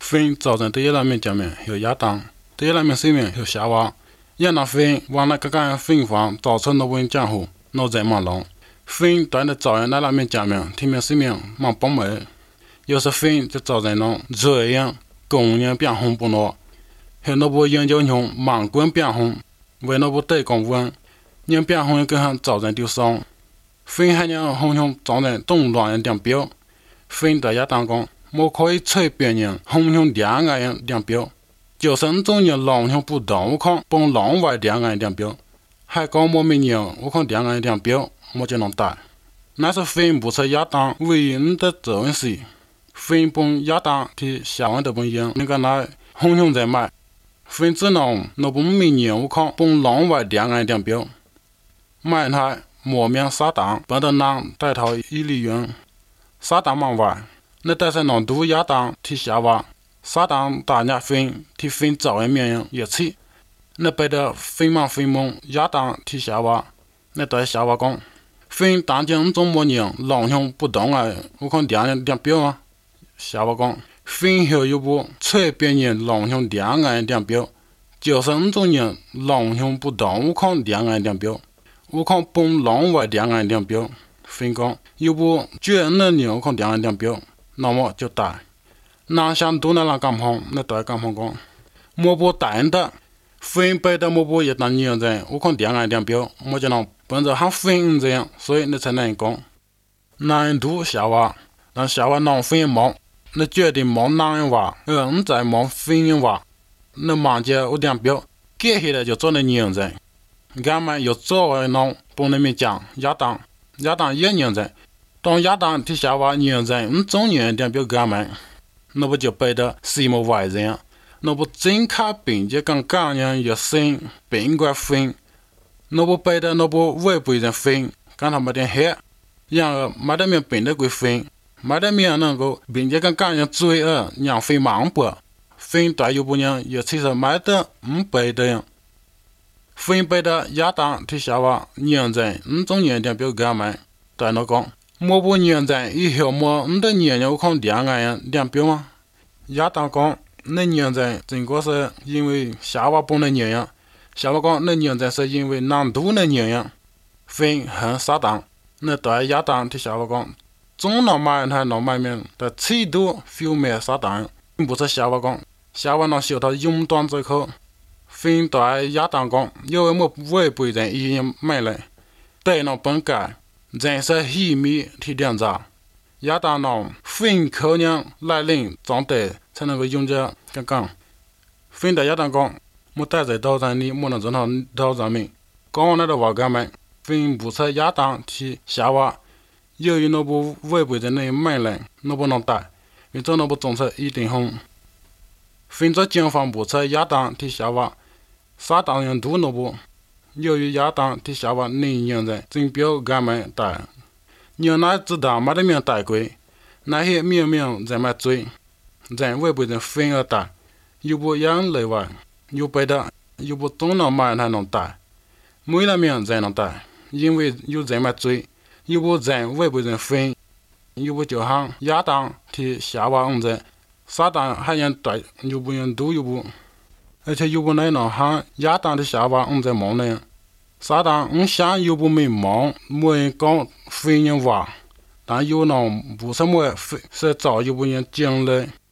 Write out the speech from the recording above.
分造成第一方面讲面有亚当，第一方面生命有夏娃，亚当分往那个干分方造成那问江湖，那在忙龙，分对的造成那方面讲面，天面生命忙帮忙，要是分就造成那这样工人变红不孬，还那部研究用忙滚变红，为那部对公问，人变红跟上造成丢伤，分还让红红造成动乱人点标，分对亚当讲。我可以随便人红红两个人两标，就是种人狼红不动，我看帮狼外两个人两标，还讲我没人，我看两个人两标，我就能打。那是分不出亚当唯一的这件事，分帮亚当的下完的不一样，那个那红红在买，分只能那不没人，我看帮狼外两个人两标，买他莫名撒旦，把他拿带头伊利用，撒旦忙外。那但是能读亚当替夏娃，撒旦大家分替分早一面也起，那被的分忙分梦亚当替夏娃，那对夏娃讲，分当今中国人狼兄不动啊，我看两标啊，夏娃讲，分后又不随便人狼兄两个人两标，就是种人狼兄不动，我看两个人两标，我看帮狼外两个人两标，分讲又不绝那人我看两个人两标。那么就打，那想多那人干碰，那对干碰讲，莫不打的，分配的莫不也当人人，我看两个两标，我就能本着还分这样，所以那才能讲，难度夏娃，让夏娃能分忙，那决定忙男人话，在忙分人话，那忙着我两标，接下来就做那人人，俺们又做为能帮那边讲亚当也人人。当亚当替夏娃人人，中人两标干嘛？那不就背的什么外人？那不真卡病就跟干人有生病怪分，那不背的那不外部人分，跟他们点黑，然后没得面病的鬼分，没得面能够并且跟干人追让分忙不？分对又不人也其实没得背的样，分背的亚当替夏娃人人，中人两标干嘛？对那讲。莫不人在以后莫的人有看两个人两标吗？亚当讲那人在整个是因为夏娃帮的人样，夏娃讲那人在是因为难度的人样，分很撒旦。那对亚当的夏娃讲，总能买他能买面的尺度非没撒旦，不是夏娃讲，夏娃能受到勇断这口，分对亚当讲，因为莫外部人已经买了，对那本该。人是秘密提两着，亚当能分口人来临长大才能够用着刚刚。分的亚当讲，我带在刀上里，莫能正好刀上面。讲完那个话干嘛？分不出亚当提夏娃，由于那部外部人的买来，那不能带，因这那不总是一定红。分着警方不出亚当提夏娃，撒旦人都那不。由于亚当替夏娃能人人真标干嘛带，人哪知道没得命带过，那些明明在买追，人外不人分而带，又不养例外，又背的又不总能买他能带，没了命才能带，因为有人买追，又不人外不人分，又不就像亚当替夏娃人，撒旦还人带，又不人都又不。而且又不能像亚当的夏娃在忙呢，撒旦想又不没忙，没人讲非人话，但又能不什么是早又不人讲了。